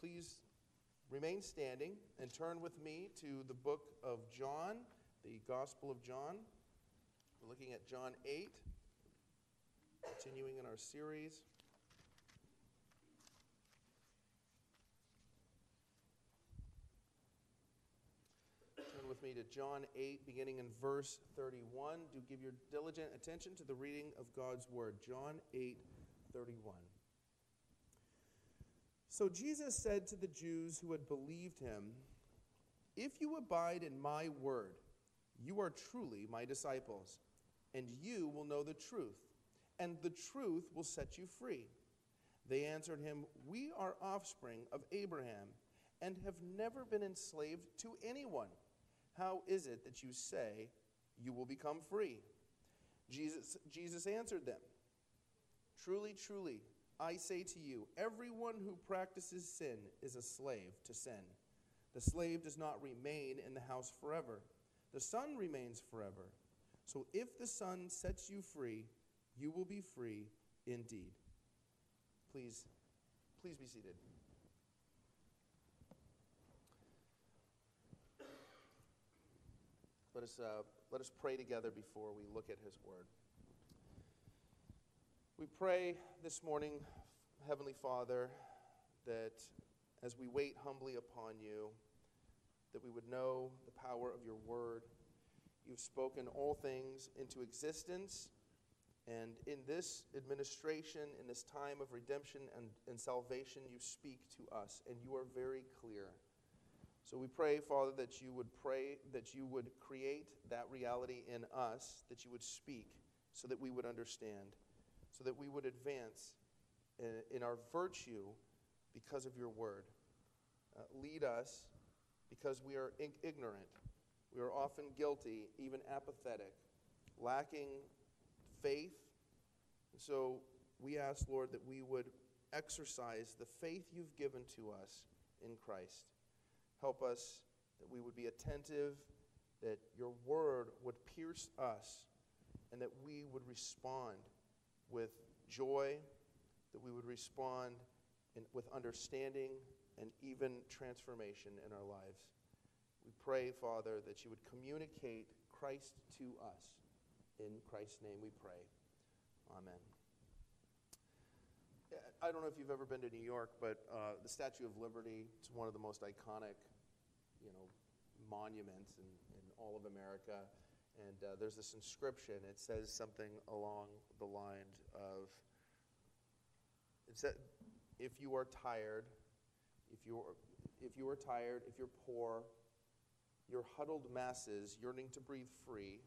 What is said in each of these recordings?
please remain standing and turn with me to the book of John, the Gospel of John. We're looking at John 8, continuing in our series. Turn with me to John 8, beginning in verse 31. Do give your diligent attention to the reading of God's word. John 8, 31. So Jesus said to the Jews who had believed him, "If you abide in my word, you are truly my disciples, and you will know the truth, and the truth will set you free." They answered him, "We are offspring of Abraham, and have never been enslaved to anyone. How is it that you say you will become free?" Jesus answered them, "Truly, truly, I say to you, everyone who practices sin is a slave to sin. The slave does not remain in the house forever. The Son remains forever. So if the Son sets you free, you will be free indeed." Please be seated. Let us pray together before we look at his word. We pray this morning, Heavenly Father, that as we wait humbly upon you, that we would know the power of your word. You've spoken all things into existence, and in this administration, in this time of redemption and salvation, you speak to us, and you are very clear. So we pray, Father, that you would create that reality in us, that you would speak so that we would understand, so that we would advance in our virtue because of your word. Lead us because we are ignorant. We are often guilty, even apathetic, lacking faith. So we ask, Lord, that we would exercise the faith you've given to us in Christ. Help us that we would be attentive, that your word would pierce us, and that we would respond with joy, that we would respond with understanding and even transformation in our lives. We pray, Father, that you would communicate Christ to us. In Christ's name we pray. Amen. I don't know if you've ever been to New York, but the Statue of Liberty, it's one of the most iconic, monuments in all of America. And there's this inscription. It says something along the lines of, it said, if you are tired, if you're poor, your huddled masses yearning to breathe free,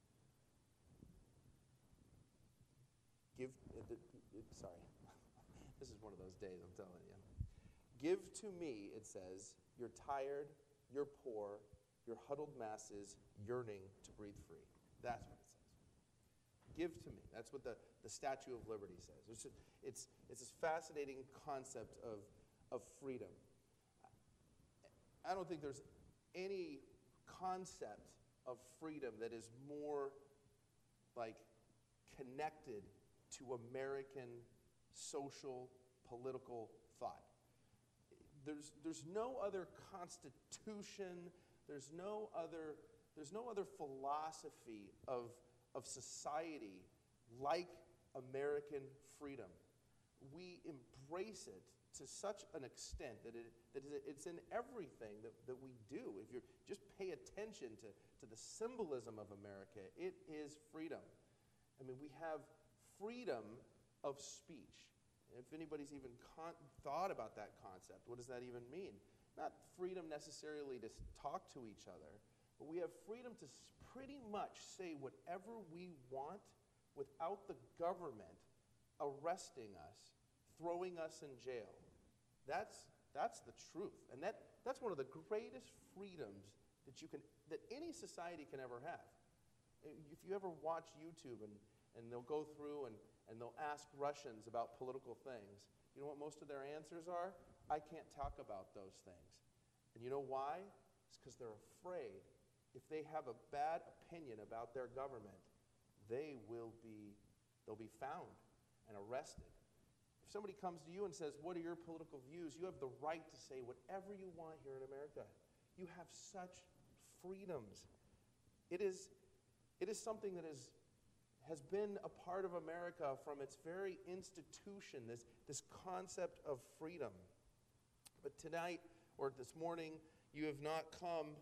this is one of those days, I'm telling you. Give to me, it says, you're tired, you're poor, your huddled masses yearning to breathe free. That's what it says. Give to me. That's what the Statue of Liberty says. It's this fascinating concept of freedom. I don't think there's any concept of freedom that is more connected to American social, political thought. There's no other constitution, there's no other philosophy of society like American freedom. We embrace it to such an extent that it's in everything that we do. If you just pay attention to the symbolism of America, it is freedom. I mean, we have freedom of speech. If anybody's even thought about that concept, what does that even mean? Not freedom necessarily to talk to each other, but we have freedom to pretty much say whatever we want without the government arresting us, throwing us in jail. That's the truth. And that's one of the greatest freedoms that any society can ever have. If you ever watch YouTube and they'll go through and they'll ask Russians about political things, you know what most of their answers are? I can't talk about those things. And you know why? It's because they're afraid if they have a bad opinion about their government, they'll be found and arrested. If If somebody comes to you and says, what are your political views? You have the right to say whatever you want here in America. You have such freedoms. It is something that has been a part of America from its very institution, this concept of freedom. But tonight, or this morning, you have not come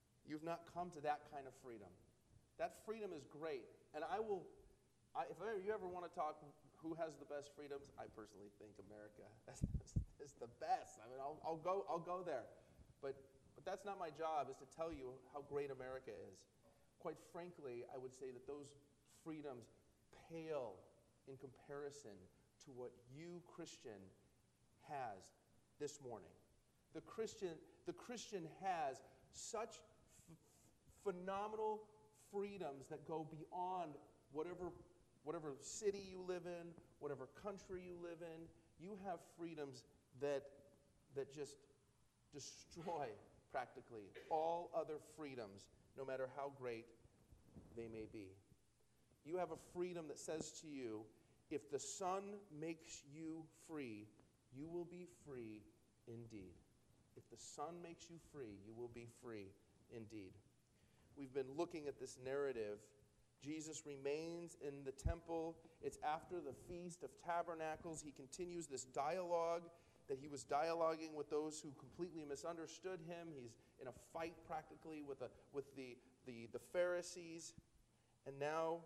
to that kind of freedom. That freedom is great. And if you ever want to talk who has the best freedoms, I personally think America is the best. I mean, I'll go there. But that's not my job, is to tell you how great America is. Quite frankly, I would say that those freedoms pale in comparison to what you, Christian, has this morning. The Christian has such phenomenal freedoms that go beyond whatever city you live in, whatever country you live in. You have freedoms that just destroy practically all other freedoms, no matter how great they may be. You have a freedom that says to you, if the Son makes you free, you will be free indeed. If the Son makes you free, you will be free indeed. We've been looking at this narrative. Jesus remains in the temple. It's after the Feast of Tabernacles. He continues this dialogue that he was dialoguing with those who completely misunderstood him. He's in a fight practically with the Pharisees. And now,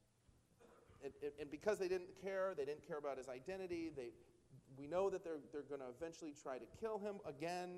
and because they didn't care about his identity, we know that they're going to eventually try to kill him again.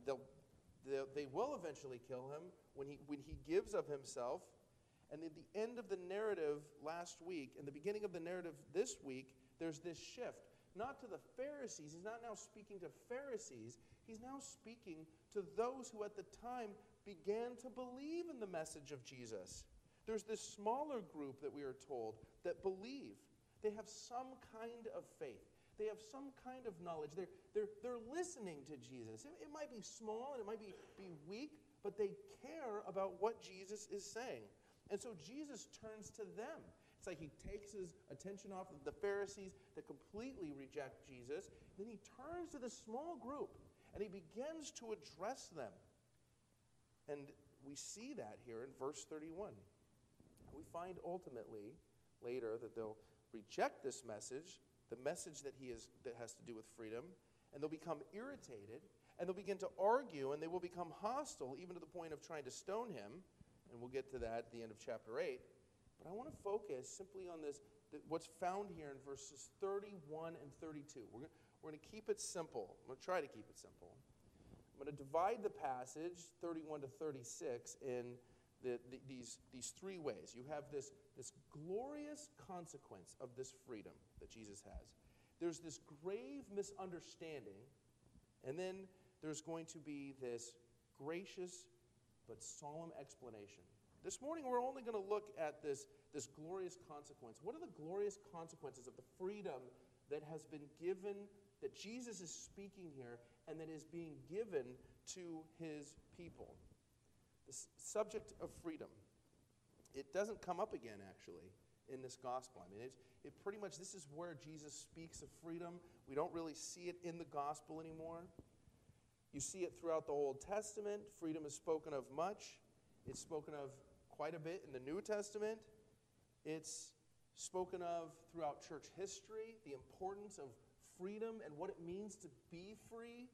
They will eventually kill him when he gives of himself. And at the end of the narrative last week, and the beginning of the narrative this week, there's this shift. Not to the Pharisees. He's not now speaking to Pharisees. He's now speaking to those who at the time began to believe in the message of Jesus. There's this smaller group that we are told that believe. They have some kind of faith. They have some kind of knowledge. They're listening to Jesus. It might be small and it might be weak, but they care about what Jesus is saying. And so Jesus turns to them. It's like he takes his attention off of the Pharisees that completely reject Jesus. Then he turns to this small group and he begins to address them. And we see that here in verse 31. We find ultimately later that they'll reject this message, the message that has to do with freedom, and they'll become irritated, and they'll begin to argue, and they will become hostile, even to the point of trying to stone him. And we'll get to that at the end of chapter 8. But I want to focus simply on this, what's found here in verses 31 and 32. We're going to keep it simple. I'm going to try to keep it simple. I'm going to divide the passage, 31 to 36, in these three ways. You have this glorious consequence of this freedom that Jesus has. There's this grave misunderstanding, and then there's going to be this gracious but solemn explanation. This morning we're only going to look at this glorious consequence. What are the glorious consequences of the freedom that has been given, that Jesus is speaking here, and that is being given to his people? The subject of freedom, it doesn't come up again actually in this gospel. I mean, it pretty much, this is where Jesus speaks of freedom. We don't really see it in the gospel anymore. You see it throughout the Old Testament. Freedom is spoken of much. It's spoken of quite a bit in the New Testament. It's spoken of throughout church history, the importance of freedom and what it means to be free.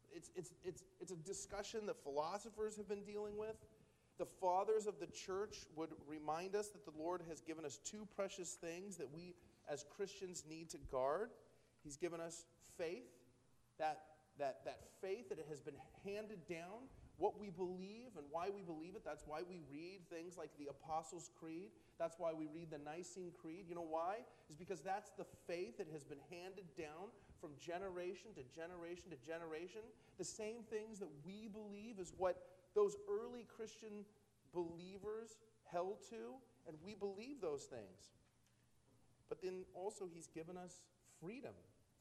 It's a discussion that philosophers have been dealing with. The fathers of the church would remind us that the Lord has given us two precious things that we as Christians need to guard. He's given us faith, that faith that it has been handed down, what we believe and why we believe it. That's why we read things like the Apostles' Creed. That's why we read the Nicene Creed. You know why? It's because that's the faith that has been handed down from generation to generation to generation. The same things that we believe is what those early Christian believers held to, and we believe those things. But then also he's given us freedom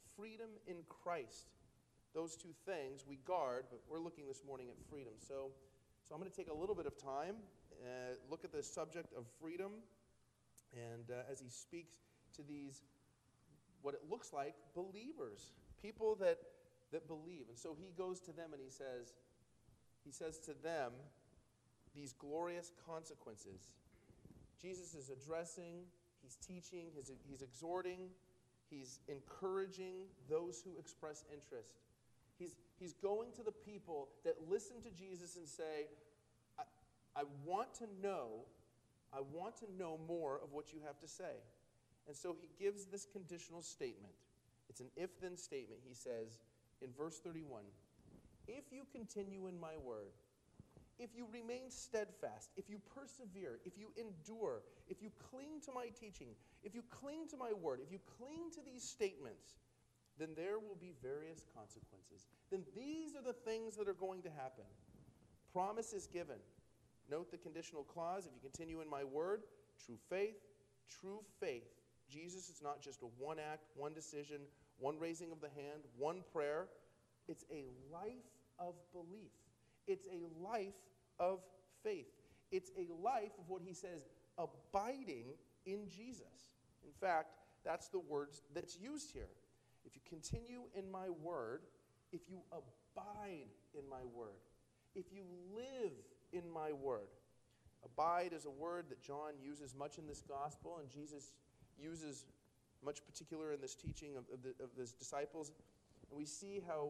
in Christ. Those two things we guard, but we're looking this morning at freedom. So I'm going to take a little bit of time, look at the subject of freedom, and as he speaks to these what it looks like, believers, people that believe. And so he goes to them and he says to them these glorious consequences. Jesus is addressing, he's teaching, he's exhorting, he's encouraging those who express interest. He's going to the people that listen to Jesus and say, I want to know more of what you have to say. And so he gives this conditional statement. It's an if-then statement. He says in verse 31, if you continue in my word, if you remain steadfast, if you persevere, if you endure, if you cling to my teaching, if you cling to my word, if you cling to these statements, then there will be various consequences. Then these are the things that are going to happen. Promise is given. Note the conditional clause. If you continue in my word, true faith, true faith. Jesus is not just a one act, one decision, one raising of the hand, one prayer. It's a life of belief. It's a life of faith. It's a life of what he says, abiding in Jesus. In fact, that's the words that's used here. If you continue in my word, if you abide in my word, if you live in my word. Abide is a word that John uses much in this gospel, and Jesus uses much particular in this teaching of his disciples. And we see how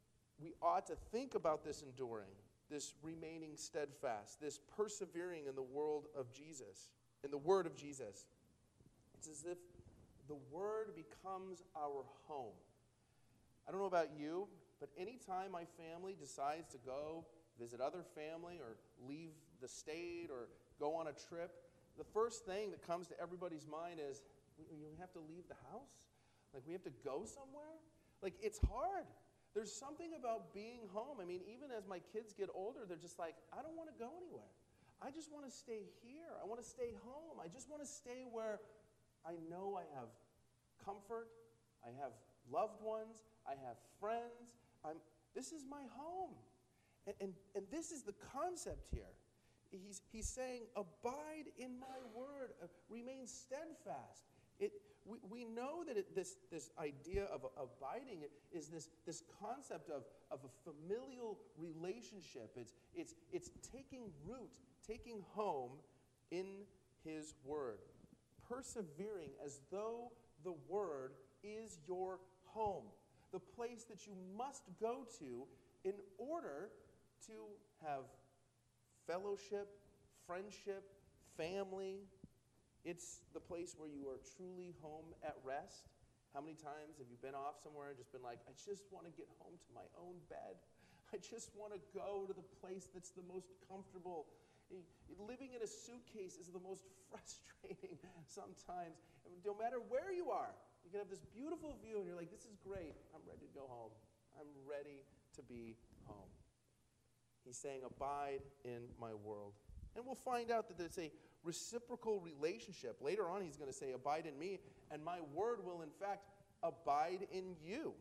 we ought to think about this enduring, this remaining steadfast, this persevering in the world of Jesus, in the word of Jesus. It's as if the word becomes our home. I don't know about you, but anytime my family decides to go visit other family or leave the state or go on a trip, the first thing that comes to everybody's mind is, we have to leave the house? Like, we have to go somewhere? Like, it's hard. There's something about being home. I mean, even as my kids get older, they're just like, I don't want to go anywhere. I just want to stay here. I want to stay home. I just want to stay where I know I have comfort, I have loved ones, I have friends. This is my home. And this is the concept here. He's saying, abide in my word, remain steadfast. We know that this idea of abiding is this concept of a familial relationship. It's taking root, taking home in his word, persevering as though the word is your home, the place that you must go to in order to have fellowship, friendship, family. It's the place where you are truly home at rest. How many times have you been off somewhere and just been like, I just want to get home to my own bed. I just want to go to the place that's the most comfortable. Living in a suitcase is the most frustrating sometimes. No matter where you are, you can have this beautiful view and you're like, this is great. I'm ready to go home. I'm ready to be home. He's saying, abide in my world. And we'll find out that there's a reciprocal relationship. Later on, he's going to say, abide in me, and my word will, in fact, abide in you.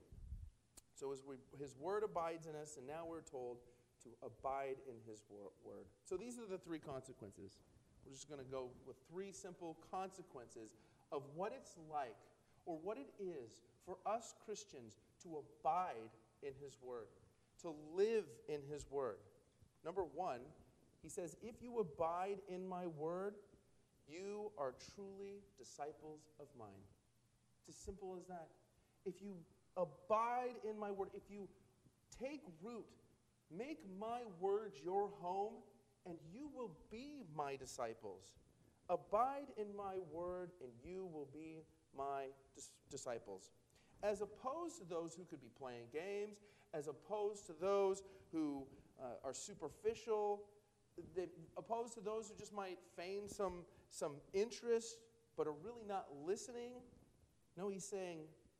So his word abides in us, and now we're told to abide in his word. So these are the three consequences. We're just going to go with three simple consequences of what it's like, or what it is for us Christians to abide in his word, to live in his word. Number one, he says, if you abide in my word, you are truly disciples of mine. It's as simple as that. If you abide in my word, if you take root, make my words your home, and you will be my disciples. Abide in my word, and you will be my disciples. As opposed to those who could be playing games, as opposed to those who are superficial, opposed to those who just might feign some interest but are really not listening. No, he's saying,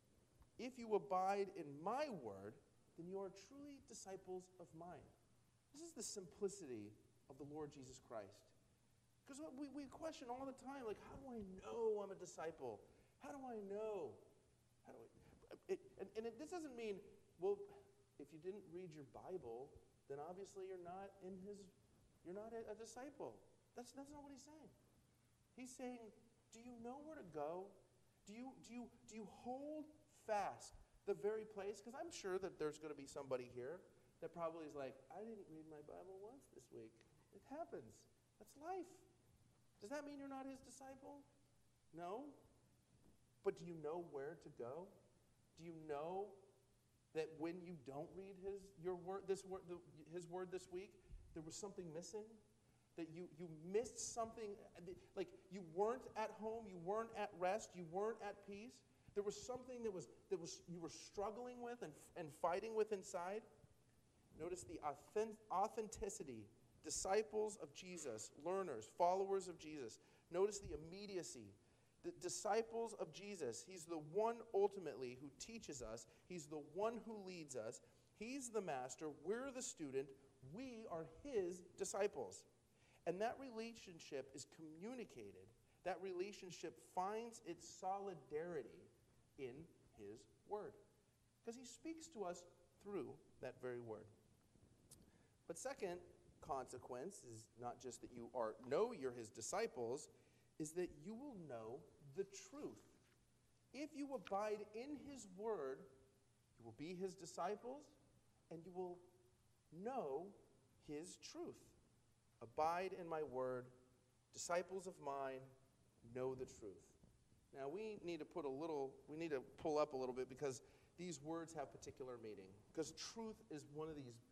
if you abide in my word, then you are truly disciples of mine. This is the simplicity of the Lord Jesus Christ. Because we question all the time, like, how do I know I'm a disciple? How do I know? This doesn't mean, well, if you didn't read your Bible, then obviously you're not a disciple. That's not what he's saying. He's saying, do you know where to go? Do you hold fast the very place? Because I'm sure that there's going to be somebody here that probably is like, I didn't read my Bible once this week. It happens. That's life. Does that mean you're not his disciple? No. But do you know where to go? Do you know that when you don't read his word this week, there was something missing? That you missed something, like you weren't at home, you weren't at rest, you weren't at peace. There was something that was you were struggling with and fighting with inside. Notice the authenticity. Disciples of Jesus, learners, followers of Jesus. Notice the immediacy. The disciples of Jesus, he's the one ultimately who teaches us. He's the one who leads us. He's the master. We're the student. We are his disciples. And that relationship is communicated. That relationship finds its solidarity in his word. Because he speaks to us through that very word. But second consequence is not just that you know you're his disciples, is that you will know the truth. If you abide in his word, you will be his disciples, and you will know his truth. Abide in my word, disciples of mine, know the truth. Now we need to pull up a little bit because these words have particular meaning. Because truth is one of these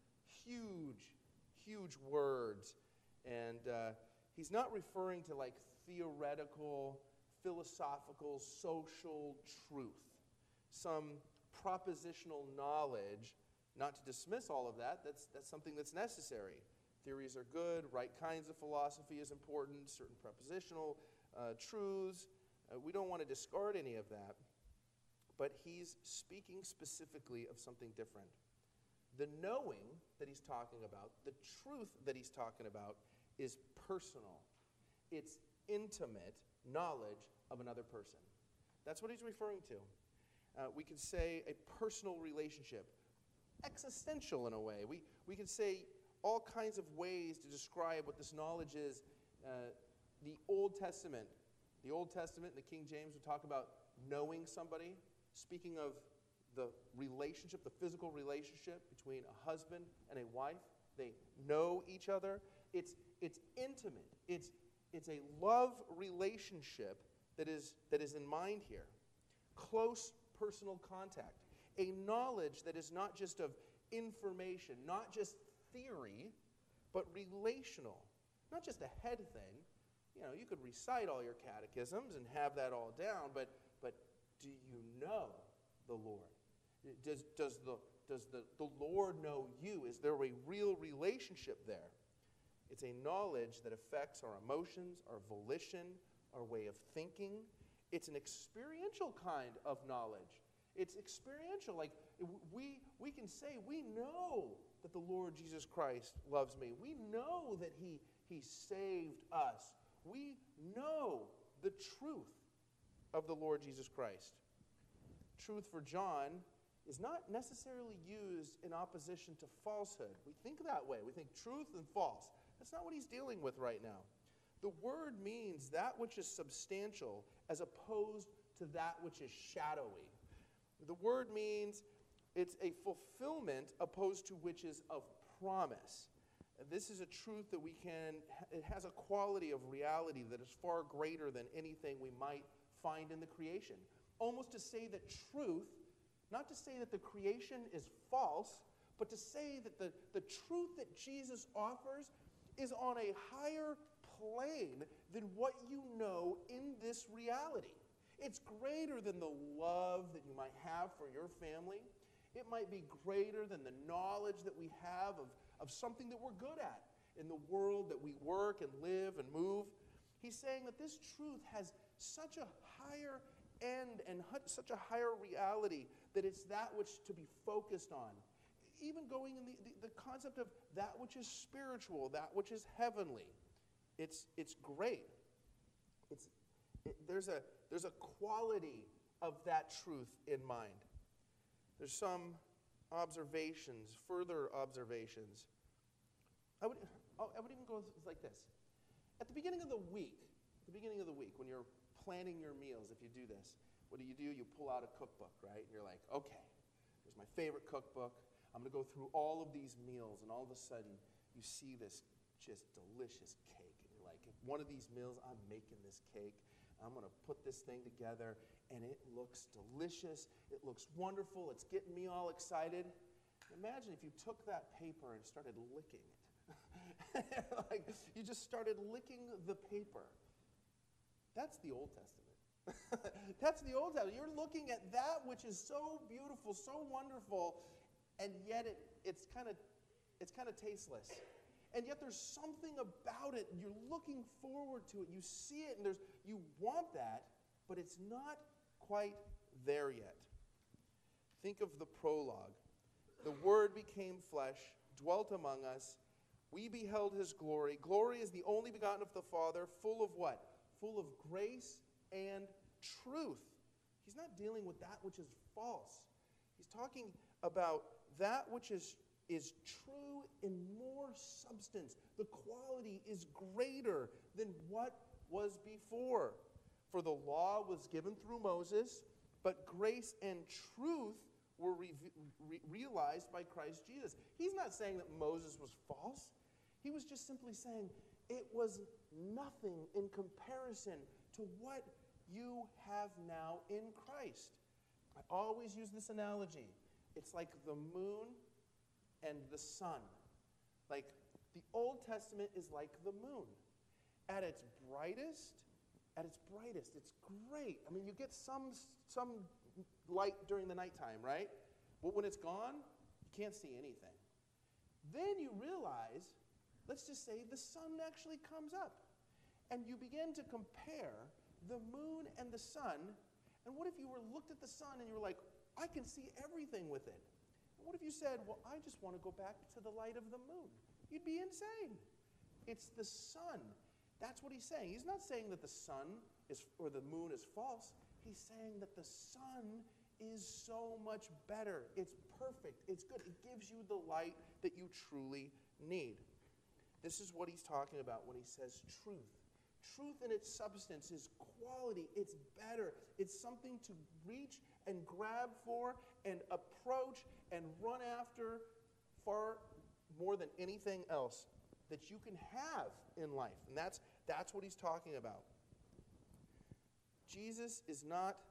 huge words. And he's not referring to like theoretical, philosophical, social truth. Some propositional knowledge, not to dismiss all of that, that's something that's necessary. Theories are good, right kinds of philosophy is important, certain propositional truths. We don't want to discard any of that. But he's speaking specifically of something different. The knowing that he's talking about, the truth that he's talking about, is personal. It's intimate knowledge of another person. That's what he's referring to. We could say a personal relationship, existential in a way. We could say all kinds of ways to describe what this knowledge is. The Old Testament, the King James would talk about knowing somebody, speaking of the relationship, the physical relationship between a husband and a wife. They know each other. It's intimate. It's a love relationship that is in mind here. Close personal contact. A knowledge that is not just of information, not just theory, but relational. Not just a head thing. You know, you could recite all your catechisms and have that all down, but do you know the Lord? Does the Lord know you? Is there a real relationship there? It's a knowledge that affects our emotions, our volition, our way of thinking. It's an experiential kind of knowledge. It's experiential. Like we can say, we know that the Lord Jesus Christ loves me. We know that He saved us. We know the truth of the Lord Jesus Christ. Truth for John is not necessarily used in opposition to falsehood. We think that way. We think truth and false. That's not what he's dealing with right now. The word means that which is substantial as opposed to that which is shadowy. The word means it's a fulfillment opposed to which is of promise. And this is a truth that it has a quality of reality that is far greater than anything we might find in the creation. Almost to say that truth, not to say that the creation is false, but to say that the truth that Jesus offers is on a higher plane than what you know in this reality. It's greater than the love that you might have for your family. It might be greater than the knowledge that we have of something that we're good at in the world that we work and live and move. He's saying that this truth has such a higher end and such a higher reality that it's that which to be focused on. Even going in the concept of that which is spiritual, that which is heavenly. It's great. There's a quality of that truth in mind. There's some observations, further observations. I would even go like this. At the beginning of the week, when you're planning your meals, if you do this, what do? You pull out a cookbook, right? And you're like, okay, here's my favorite cookbook. I'm going to go through all of these meals, and all of a sudden, you see this just delicious cake. And you're like, one of these meals, I'm making this cake. I'm going to put this thing together, and it looks delicious. It looks wonderful. It's getting me all excited. Imagine if you took that paper and started licking it. Like, you just started licking the paper. That's the Old Testament. That's the Old Testament. You're looking at that which is so beautiful, so wonderful, and yet it's kind of tasteless. And yet there's something about it. You're looking forward to it. You see it, and you want that, but it's not quite there yet. Think of the prologue. The Word became flesh, dwelt among us. We beheld his glory. Glory is the only begotten of the Father, full of what? Full of grace and truth. He's not dealing with that which is false. He's talking about that which is true in more substance. The quality is greater than what was before. For the law was given through Moses, but grace and truth were realized by Christ Jesus. He's not saying that Moses was false. He was just simply saying it was nothing in comparison to what you have now in Christ. I always use this analogy. It's like the moon and the sun. Like, the Old Testament is like the moon. At its brightest, it's great. I mean, you get some light during the nighttime, right? But when it's gone, you can't see anything. Then you realize, let's just say the sun actually comes up. And you begin to compare the moon and the sun. And what if you looked at the sun and you were like, I can see everything with it? What if you said, well, I just want to go back to the light of the moon? You'd be insane. It's the sun. That's what he's saying. He's not saying that the sun or the moon is false. He's saying that the sun is so much better. It's perfect. It's good. It gives you the light that you truly need. This is what he's talking about when he says truth. Truth in its substance is quality. It's better. It's something to reach and grab for and approach and run after far more than anything else that you can have in life. And that's what he's talking about. Jesus is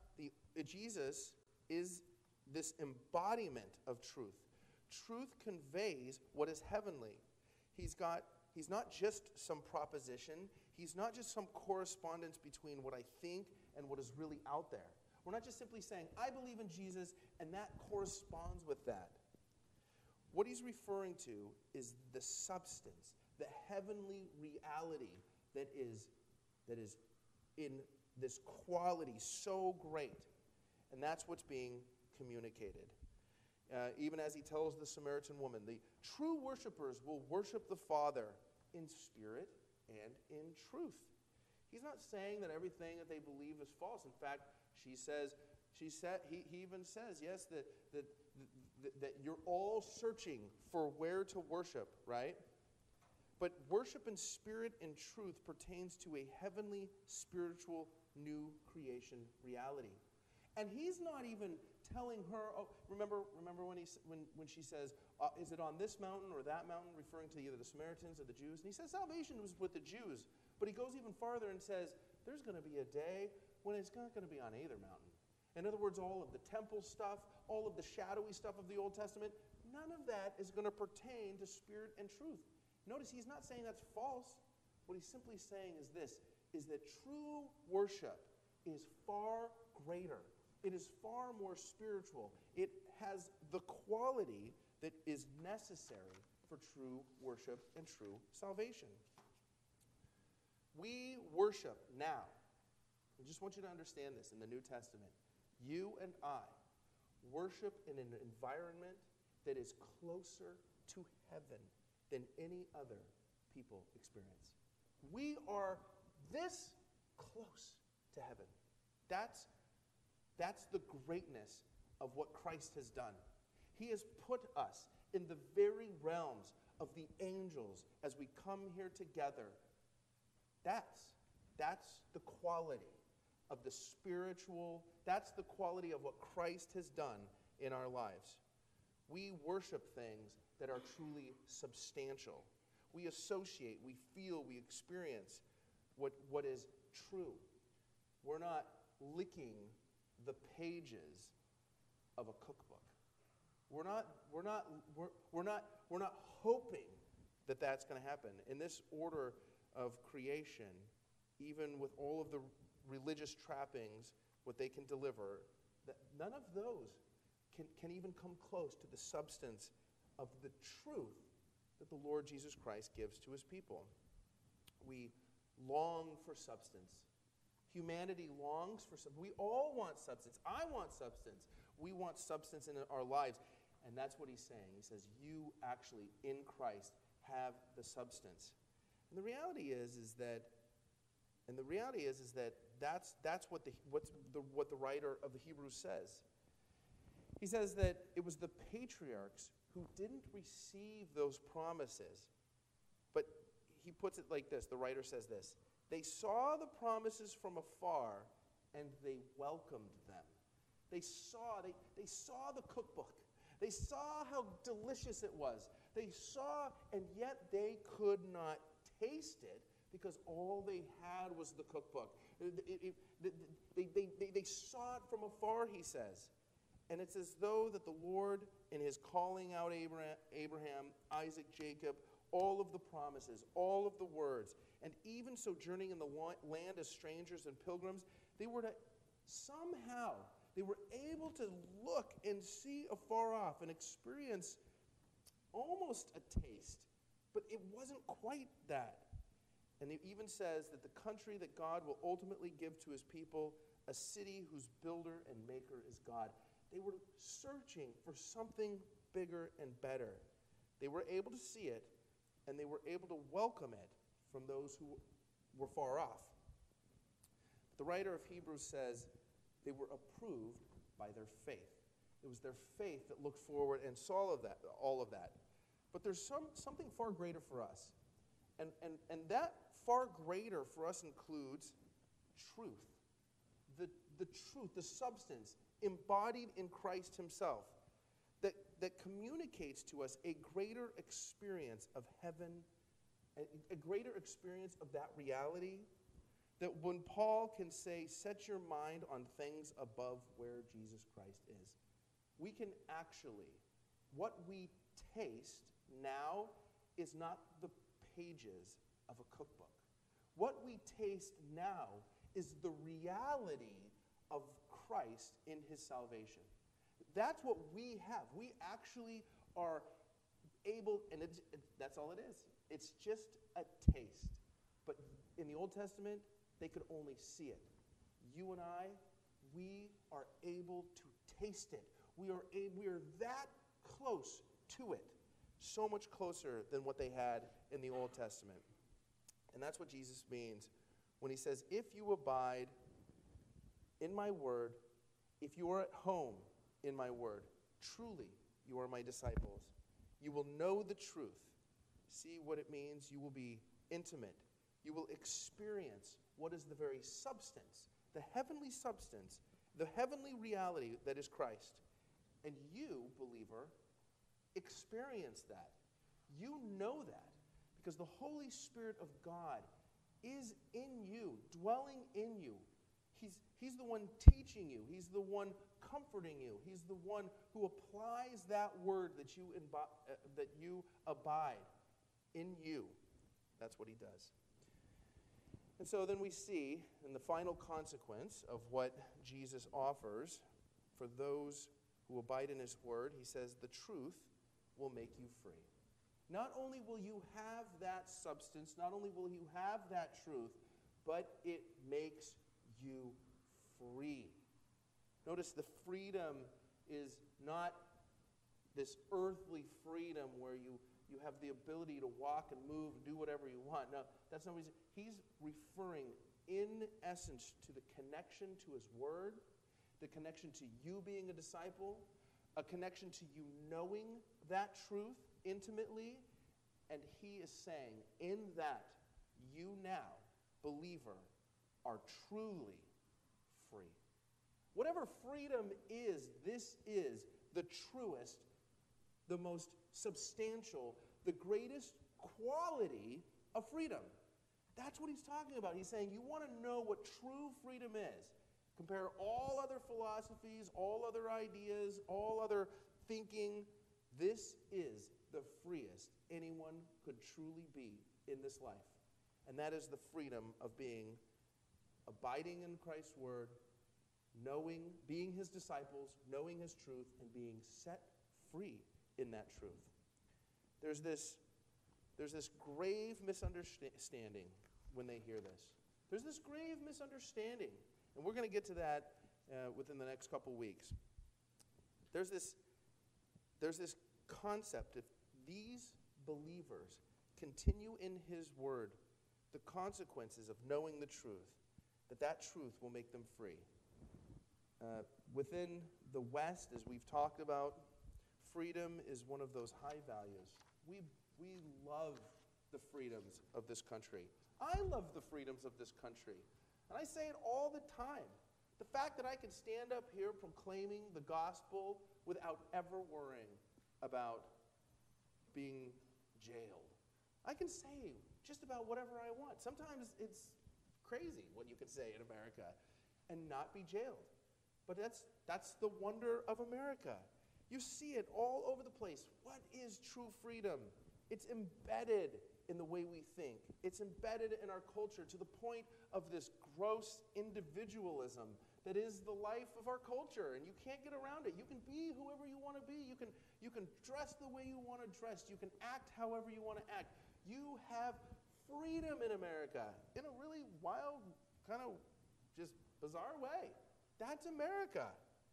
this embodiment of truth. Truth conveys what is heavenly. He's not just some proposition. He's not just some correspondence between what I think and what is really out there. We're not just simply saying, I believe in Jesus, and that corresponds with that. What he's referring to is the substance, the heavenly reality that is in this quality so great. And that's what's being communicated. Even as he tells the Samaritan woman, the true worshipers will worship the Father in spirit and in truth. He's not saying that everything that they believe is false. In fact, he even says, yes, that you're all searching for where to worship, right? But worship in spirit and truth pertains to a heavenly, spiritual, new creation reality. And he's not even telling her, remember when she says, is it on this mountain or that mountain, referring to either the Samaritans or the Jews? And he says salvation was with the Jews. But he goes even farther and says, there's going to be a day when it's not going to be on either mountain. In other words, all of the temple stuff, all of the shadowy stuff of the Old Testament, none of that is going to pertain to spirit and truth. Notice he's not saying that's false. What he's simply saying is this, is that true worship is far greater. It is far more spiritual. It has the quality that is necessary for true worship and true salvation. We worship now. I just want you to understand this in the New Testament. You and I worship in an environment that is closer to heaven than any other people experience. We are this close to heaven. That's the greatness of what Christ has done. He has put us in the very realms of the angels as we come here together. That's the quality of the spiritual. That's the quality of what Christ has done in our lives. We worship things that are truly substantial. We associate, we feel, we experience what is true. We're not licking the pages of a cookbook. We're not hoping that that's going to happen. In this order of creation, even with all of the religious trappings, what they can deliver, that none of those can even come close to the substance of the truth that the Lord Jesus Christ gives to his people. We long for substance. Humanity longs for substance. We all want substance. I want substance. We want substance in our lives. And that's what he's saying. He says, you actually, in Christ, have the substance. And the reality is that that's what the writer of the Hebrews says. He says that it was the patriarchs who didn't receive those promises. But he puts it like this. The writer says this. They saw the promises from afar and they welcomed them. They saw the cookbook. They saw how delicious it was. They saw, and yet they could not taste it because all they had was the cookbook. They saw it from afar, he says. And it's as though that the Lord, in his calling out Abraham, Isaac, Jacob, all of the promises, all of the words, and even sojourning in the land as strangers and pilgrims, they were able to look and see afar off and experience almost a taste, but it wasn't quite that. And it even says that the country that God will ultimately give to his people, a city whose builder and maker is God. They were searching for something bigger and better. They were able to see it, and they were able to welcome it from those who were far off. The writer of Hebrews says they were approved by their faith. It was their faith that looked forward and saw all of that. But there's something far greater for us. And that far greater for us includes truth. The truth, the substance embodied in Christ himself that communicates to us a greater experience of heaven, a greater experience of that reality, that when Paul can say, set your mind on things above where Jesus Christ is, we can actually, what we taste now is not the pages of a cookbook. What we taste now is the reality of Christ in his salvation. That's what we have. We actually are able, and that's all it is. It's just a taste. But in the Old Testament, they could only see it. You and I, we are able to taste it. We are that close to it. So much closer than what they had in the Old Testament. And that's what Jesus means when he says, if you abide in my word, if you are at home in my word, truly you are my disciples. You will know the truth. See what it means? You will be intimate. You will experience what is the very substance, the heavenly substance, the heavenly reality that is Christ. And you, believer, experience that. You know that because the Holy Spirit of God is in you, dwelling in you. He's the one teaching you. He's the one comforting you. He's the one who applies that word that you abide in you. That's what he does. And so then we see in the final consequence of what Jesus offers for those who abide in his word, he says the truth will make you free. Not only will you have that substance, not only will you have that truth, but it makes you free. Notice the freedom is not this earthly freedom where you have the ability to walk and move and do whatever you want. No, that's not what he's referring in essence to the connection to his word, the connection to you being a disciple, a connection to you knowing that truth intimately. And he is saying in that you now, believer, are truly Whatever freedom is, this is the truest, the most substantial, the greatest quality of freedom. That's what he's talking about. He's saying you want to know what true freedom is. Compare all other philosophies, all other ideas, all other thinking. This is the freest anyone could truly be in this life. And that is the freedom of abiding in Christ's word, knowing, being his disciples, knowing his truth, and being set free in that truth. There's this grave misunderstanding when they hear this. There's this grave misunderstanding. And we're going to get to that within the next couple weeks. There's this concept, if these believers continue in his word, the consequences of knowing the truth, that truth will make them free. Within the West, as we've talked about, freedom is one of those high values. We love the freedoms of this country. I love the freedoms of this country. And I say it all the time. The fact that I can stand up here proclaiming the gospel without ever worrying about being jailed. I can say just about whatever I want. Sometimes it's crazy what you can say in America and not be jailed. But that's the wonder of America. You see it all over the place. What is true freedom? It's embedded in the way we think. It's embedded in our culture to the point of this gross individualism that is the life of our culture, and you can't get around it. You can be whoever you want to be. You can dress the way you want to dress. You can act however you want to act. You have freedom in America in a really wild, kind of just bizarre way. That's America.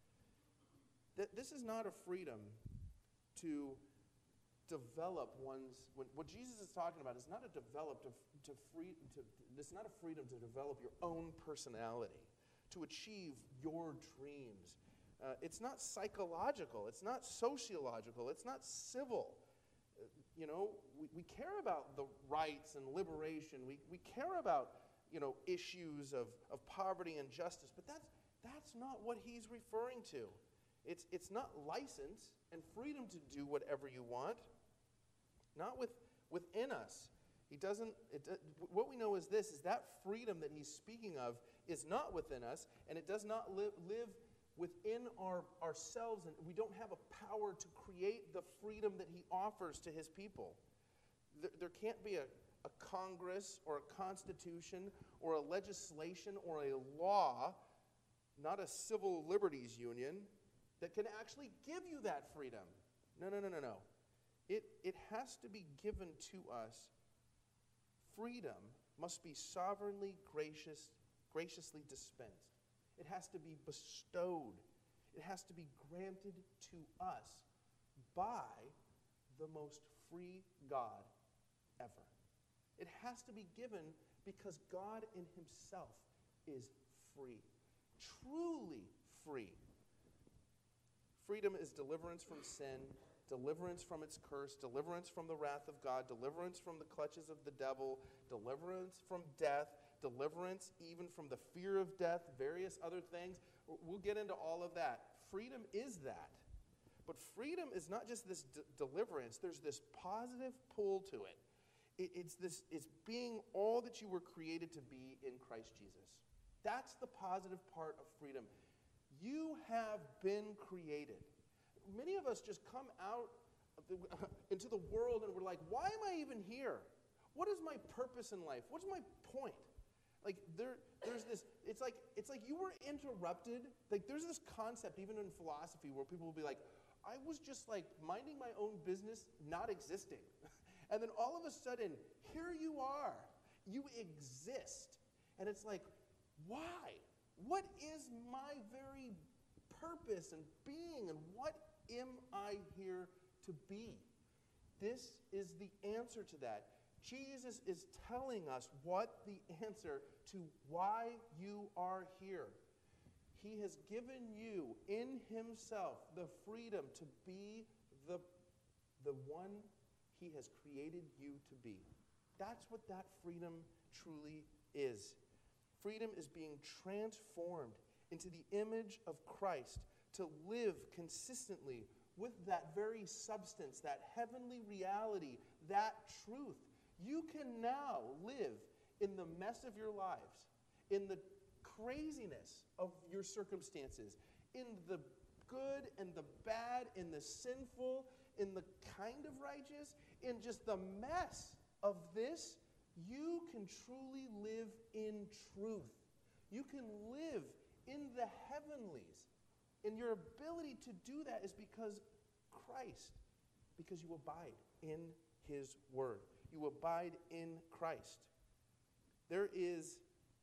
This is not a freedom to develop what Jesus is talking about is not it's not a freedom to develop your own personality, to achieve your dreams. It's not psychological, it's not sociological, it's not civil. We care about the rights and liberation. We care about, issues of poverty and justice, but that's not what he's referring to. It's not license and freedom to do whatever you want. Not within us. What we know is this, is that freedom that he's speaking of is not within us, and it does not live within ourselves, and we don't have a power to create the freedom that he offers to his people. There can't be a Congress or a constitution or a legislation or a law, not a civil liberties union, that can actually give you that freedom. No. It has to be given to us. Freedom must be sovereignly graciously dispensed. It has to be bestowed. It has to be granted to us by the most free God ever. It has to be given because God in himself is free, truly free. Freedom is deliverance from sin, deliverance from its curse, deliverance from the wrath of God, deliverance from the clutches of the devil, deliverance from death, deliverance even from the fear of death, various other things. We'll get into all of that. Freedom is that. But freedom is not just this deliverance. There's this positive pull to it. It's being all that you were created to be in Christ Jesus. That's the positive part of freedom. You have been created. Many of us just come out into the world and we're like, why am I even here? What is my purpose in life? What's my point? Like there's this, it's like you were interrupted. Like there's this concept even in philosophy where people will be like, I was just like minding my own business, not existing. And then all of a sudden, here you are. You exist. And it's like, why? What is my very purpose and being, and what am I here to be? This is the answer to that. Jesus is telling us what the answer to why you are here. He has given you in himself the freedom to be the one he has created you to be. That's what that freedom truly is. Freedom is being transformed into the image of Christ, to live consistently with that very substance, that heavenly reality, that truth. You can now live in the mess of your lives, in the craziness of your circumstances, in the good and the bad, in the sinful, in the kind of righteous, in just the mess of this. You can truly live in truth. You can live in the heavenlies. And your ability to do that is because Christ, because you abide in his word. You abide in Christ. This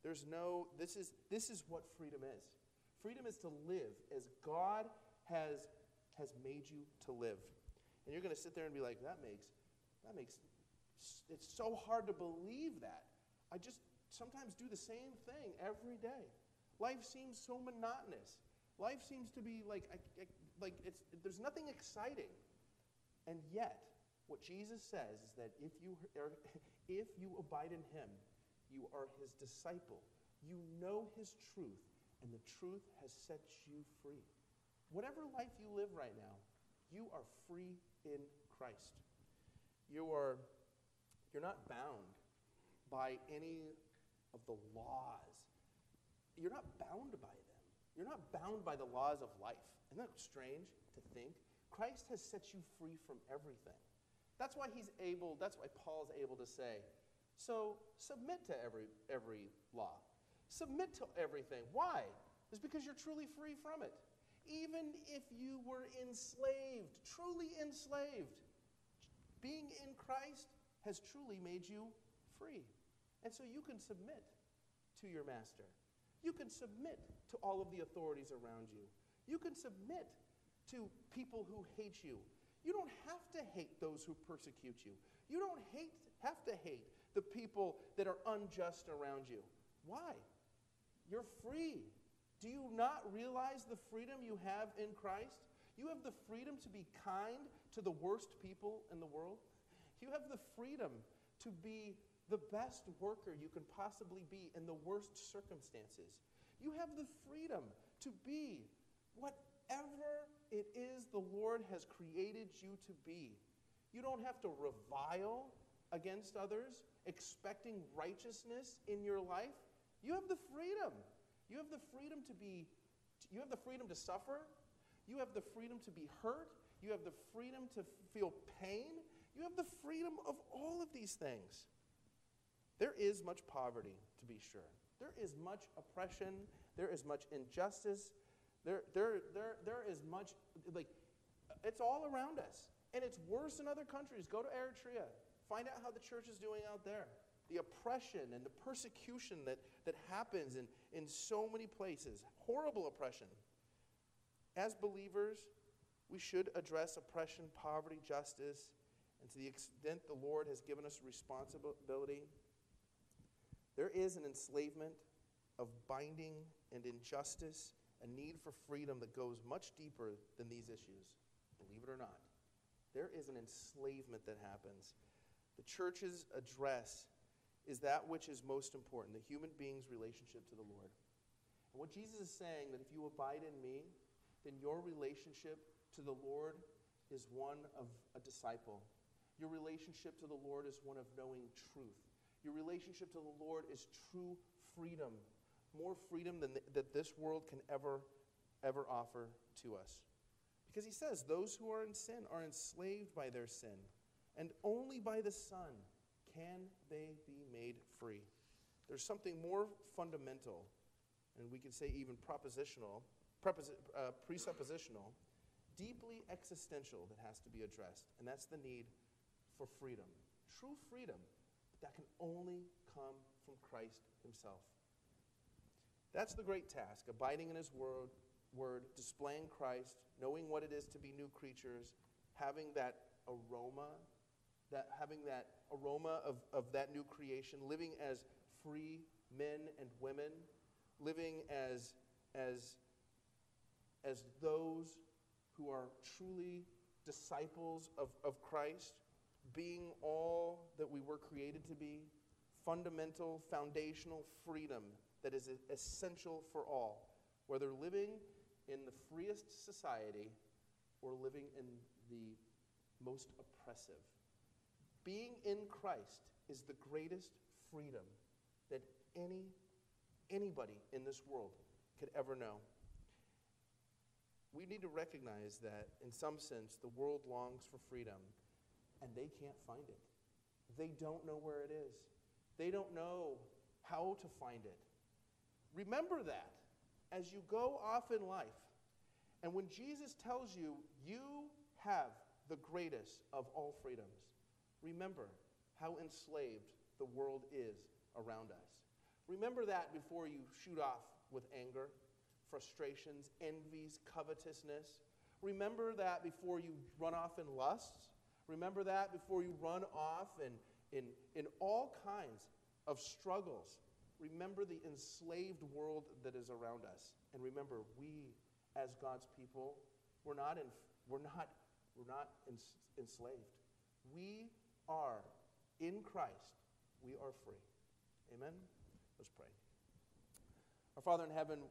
is what freedom is. Freedom is to live as God has made you to live. And you're going to sit there and be like, it's so hard to believe that. I just sometimes do the same thing every day. Life seems so monotonous. Life seems to be there's nothing exciting. And yet, what Jesus says is that if you abide in him, you are his disciple. You know his truth, and the truth has set you free. Whatever life you live right now, you are free in Christ. You're not bound by any of the laws. You're not bound by them. You're not bound by the laws of life. Isn't that strange to think? Christ has set you free from everything. That's why Paul's able to say, so submit to every law. Submit to everything. Why? It's because you're truly free from it. Even if you were enslaved, truly enslaved, being in Christ has truly made you free. And so you can submit to your master. You can submit to all of the authorities around you. You can submit to people who hate you. You don't have to hate those who persecute you. You don't have to hate the people that are unjust around you. Why? You're free. Do you not realize the freedom you have in Christ? You have the freedom to be kind to the worst people in the world. You have the freedom to be the best worker you can possibly be in the worst circumstances. You have the freedom to be whatever it is the Lord has created you to be. You don't have to revile against others, expecting righteousness in your life. You have the freedom. You have the freedom to suffer. You have the freedom to be hurt. You have the freedom to feel pain. You have the freedom of all of these things. There is much poverty, to be sure. There is much oppression. There is much injustice. There is much, it's all around us. And it's worse in other countries. Go to Eritrea. Find out how the church is doing out there. The oppression and the persecution that happens in so many places. Horrible oppression. As believers, we should address oppression, poverty, justice, and to the extent the Lord has given us responsibility. There is an enslavement of binding and injustice, a need for freedom that goes much deeper than these issues, believe it or not. There is an enslavement that happens. The church's address is that which is most important, the human being's relationship to the Lord. And what Jesus is saying, that if you abide in me, then your relationship to the Lord is one of a disciple. Your relationship to the Lord is one of knowing truth. Your relationship to the Lord is true freedom, more freedom than that this world can ever offer to us. Because he says, those who are in sin are enslaved by their sin, and only by the Son can they be made free. There's something more fundamental, and we could say even presuppositional, deeply existential that has to be addressed, and that's the need for freedom. True freedom that can only come from Christ himself. That's the great task, abiding in his word, displaying Christ, knowing what it is to be new creatures, having that aroma of that new creation, living as free men and women, living as those who are truly disciples of Christ, being all that we were created to be, fundamental, foundational freedom that is essential for all, whether living in the freest society or living in the most oppressive. Being in Christ is the greatest freedom that anybody in this world could ever know. We need to recognize that, in some sense, the world longs for freedom, and they can't find it. They don't know where it is. They don't know how to find it. Remember that as you go off in life, and when Jesus tells you, you have the greatest of all freedoms, remember how enslaved the world is around us. Remember that before you shoot off with anger, frustrations, envies, covetousness. Remember that before you run off in lusts. Remember that before you run off in all kinds of struggles. Remember the enslaved world that is around us. And remember, we, as God's people, we're not enslaved. We are in Christ. We are free. Amen? Let's pray. Our Father in heaven,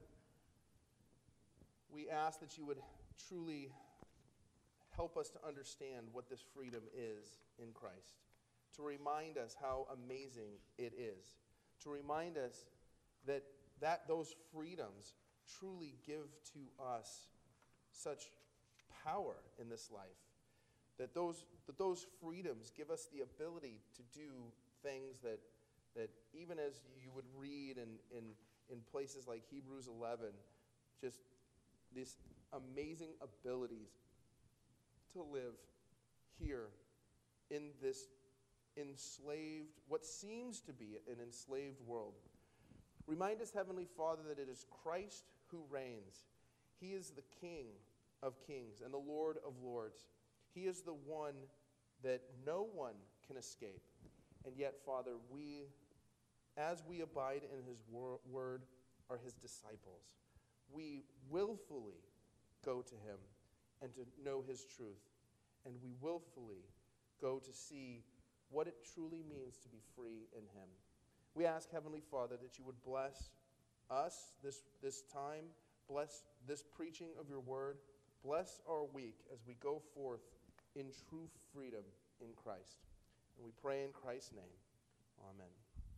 we ask that you would truly help us to understand what this freedom is in Christ, to remind us how amazing it is, to remind us that those freedoms truly give to us such power in this life, that those freedoms give us the ability to do things that even as you would read in places like Hebrews 11, just these amazing abilities to live here in this enslaved, what seems to be an enslaved world. Remind us, Heavenly Father, that it is Christ who reigns. He is the King of kings and the Lord of lords. He is the one that no one can escape. And yet, Father, as we abide in his word, are his disciples. We willfully go to him and to know his truth. And we willfully go to see what it truly means to be free in him. We ask, Heavenly Father, that you would bless us this time, bless this preaching of your word, bless our week as we go forth in true freedom in Christ. And we pray in Christ's name. Amen.